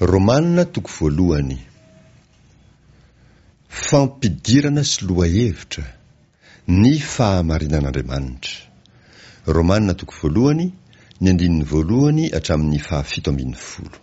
Romanina toko voalohany. Fampidirana sy lohahevitra ny fahamarinan'Andriamanitra. Romanina toko voalohany, ny andininy voalohany hatramin'ny 7:10.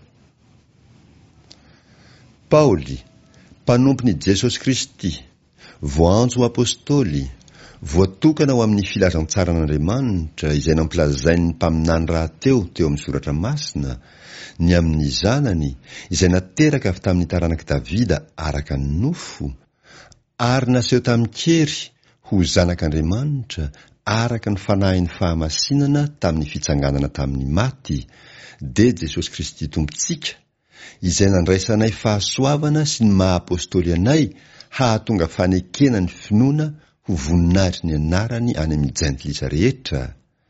Paoly, mpanompon'i Jesosy Kristy, voanjo apôstôly, voatokana ho amin'ny filazantsara'Andriamanitra izay nampilazain'ny mpaminany rahateo teo amin'ny soratra masina, ny amin'ny zanany izay nateraka avy tamin'ny taranaki Davida araka ny nofo, ary naseho tamin'ny kery ho zanak'Andriamanitra araka ny fanahin'ny fahamasinana tamin'ny fitsanganana tamin'ny maty, de Jesosy Kristy tompontsika, izay nandraisanay fahasoavana sy ny maha-apôstôly anay hahatonga fanekena ny finoana ho voninahitry ny anarany any amin'ny jentilisa rehetra.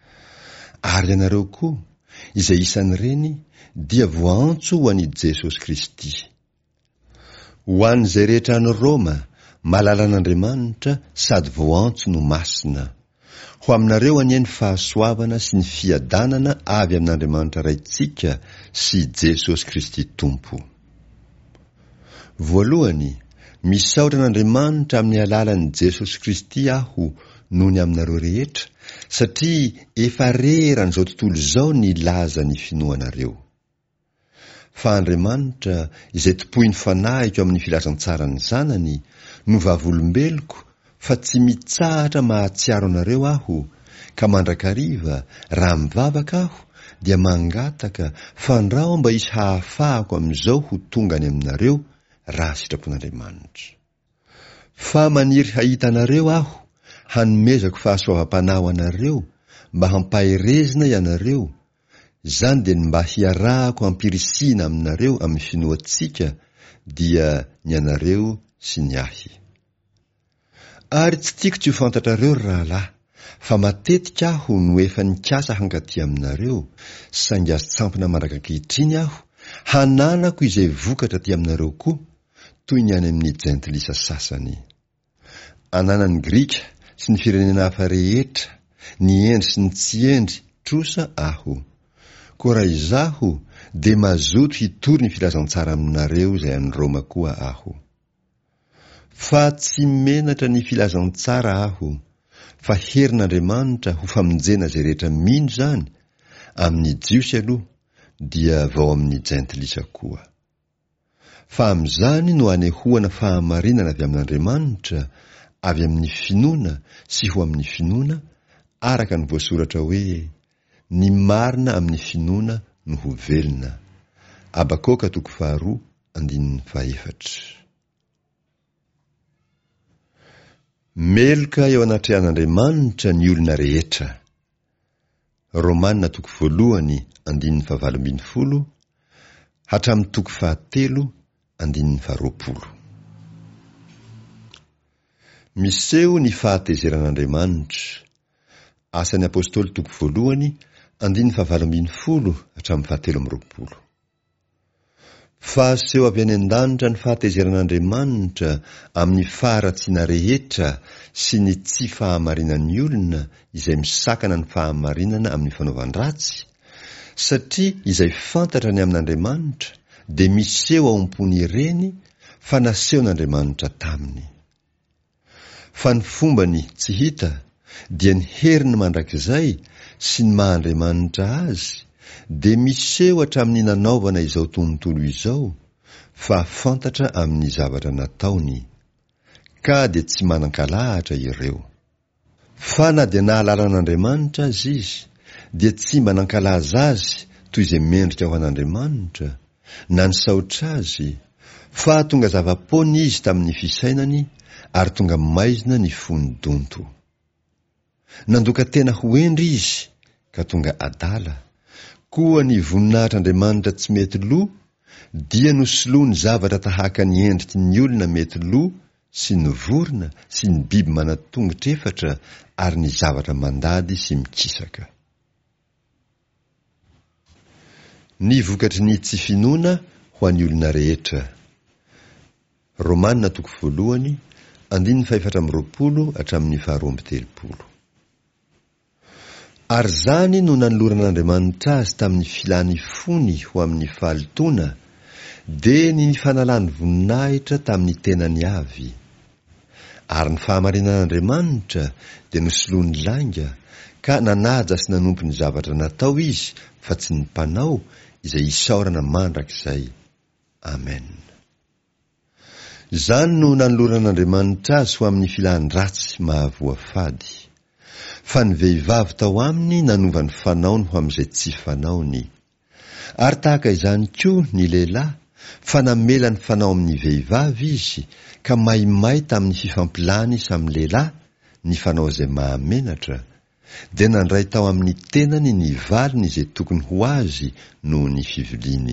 Ary ianareo koa, izay isan'ireny, dia voantso ho an'i Jesosy Kristy. Ho an'izay rehetra any Roma, malala an'Andriamanitra sady voantso no masina. Ho aminareo anieny fahasoavana sy ny fiadanana avy amin'Andriamanitra raitsika sy Jesosy Kristy Tompo. Voalohany, misaotra an'Andriamanitra amin'ny alalan'i Jesosy Kristy aho noho ny aminareo rehetra, satria efa reran'izao tontolo izao ny laza ny finoanareo. Fa Andriamanitra, izay topoiny fanahiko amin'ny filazantsarany zanany, no vavolombeloko, fa tsy mitsahatra mahatsiaro anareo aho, ka mandrakariva raha mivavaka aho dia mangataka fandrao mba hisy hahafahako amin'izao ho tonga any aminareo raha sitrapon'Andriamanitra. Fa maniry hahita anareo aho, hanomezako fahasoavam-panahy anareo, mba hampaherezina ianareo, zany dia mba hiarahako hampirisina aminareo amin'ny finoantsika, dia ny anareo sy ny ahy. Ary tsy tiako tsy ho fantatrareo rahalahy, fa matetika aho no efa nikasa hankaty aminareo, saingy azo tsampina mandrak'ankehitriny aho, hananako izay vokatra ty aminareo koa, toy ny any amin'ny jentilisa sasany. Ananan'ny Grika sy ny firenena hafa rehetra, ny endry sy ny tsy endry, trosa aho. Ko raha izaho, de mazoto hitory ny filazantsara aminareo izay any Roma koa aho. Fa tsy menatra ny filazantsara aho, fa herin'Andriamanitra ho famonjena zay rehetra mino zany, amin'ny jiosy aloha, dia vao amin'ny jentilisa koa. Fa amin'izany no anehoana fahamarinana avy amin'Andriamanitra, avy amin'ny finoana sy ho amin'ny finoana, araka ny voasoratra hoe, ny marina amin'ny finoana no ho velona. Abakoka 2:4. Meloka eo anatrehan'Andriamanitra ny olona rehetra. Romanina 1:9 hatramin'ny 7:20. Miseho ny fahatezeran'Andriamanitra. Asan'ny apôstôly 1:9 hatramin'ny 7:20. Fahaseho avy any an-danitra ny fahatezeran'Andriamanitra amin'ny faharatsiana rehetra sy ny tsy fahamarinan'ny olona izay misakana ny fahamarinana amin'ny fanaovan-dratsy, satria izay fantatra ny amin'Andriamanitra dia miseho ao am-pony ireny fa nasehon'Andriamanitra taminy. Fa ny fombany tsy hita dia ny heriny mandrakizay sy ny maha-Andriamanitra azy, de miseho hatramin'ny nanaovana izao tontolo izao, fa fantatra amin'ny zavatra nataony, ka de tsy manan-kalahatra ireo. Fa na dia nahalala an'Andriamanitra azy izy, dia tsy mba nankalaza azy toy izay mendrika ho an'Andriamanitra, na nisaotra azy, fa tonga zava-pony izy tamin'ny fisainany, ary tonga maizina ny fonodonto. Nandoka tena ho endry izy, ka tonga adala. Koa ny voninahitr'Andriamanitra tsy mety lo, dia nosoloa ny zavatra tahaka ny endriky ny olona mety lo, sy ny vorona, sy ny biby manatongotra 4, ary ny zavatra mandady sy mikisaka. Ny vokatry ny tsy finoana ho an'ny olona rehetra. Romanina 1:9 hatramin'ny 12. Ary zany no nanoloran'Andriamanitra azy tamin'ny filany fony ho amin'ny fahalitona, dia ny fanalany voninahitra tamin'ny tenany avy. Ary ny fahamarinan'Andriamanitra dia nosoloany langa ka nanaja sy nanompo ny zavatra natao izy fa tsy ny mpanao izay isaorana mandrakizay. Amen. Izany no nanoloran'Andriamanitra azy ho amin'ny filahany ratsy mahavoafady. Fa ny vehivavy tao aminy nanova ny fanaony ho amin'izay tsy fanaony. Ary tahaka izany koa ny lehilahy, fa namela ny fanao amin'ny vehivavy izy ka maimay tamin'ny fifampilany samy lehilahy ny fanao izay mahamenatra, dia nandray tao amin'ny tenany ny valiny izay tokony ho azy noho ny fiviliany.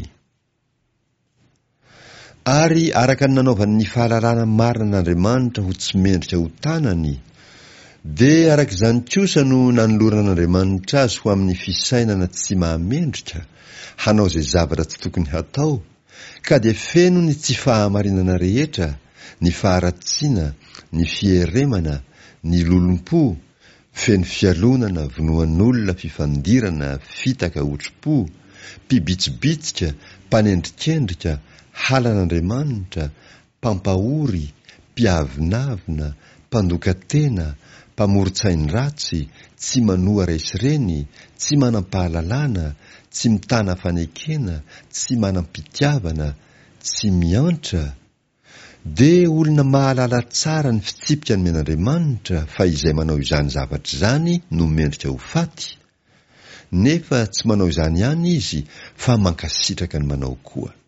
Ary araka ny nanaovany ny fahalalana marina n'Andriamanitra ho tsy mendrika ho tanany, dia arak'izany kosa no nanoloran'Andriamanitra azy ho amin'ny fisainana tsy mahamendrika, hanao izay zavatra tsy tokony hatao, ka dia feno ny tsy fahamarinana rehetra, ny faharatsiana, ny fieremana, ny lolom-po, feno fialonana, vonoan'olona, fifandirana, fitaka otro-po, mpibitsibitsika, mpanendrikendrika, halan'Andriamanitra, mpampahory, mpiavinavina, mpandoka-tena, mpamoron-tsainy ratsy, tsy manohara isireny, tsy manam-pahalalana, tsy mitana fanekena, tsy manam-pitiavana, tsy miantra, dia olona mahalala tsara ny fitsipika ny men'Andriamanitra fa izay manao izany zavatra izany no mendrika ho faty, nefa tsy manao izany ihany izy fa mankasitraka ny manao koa.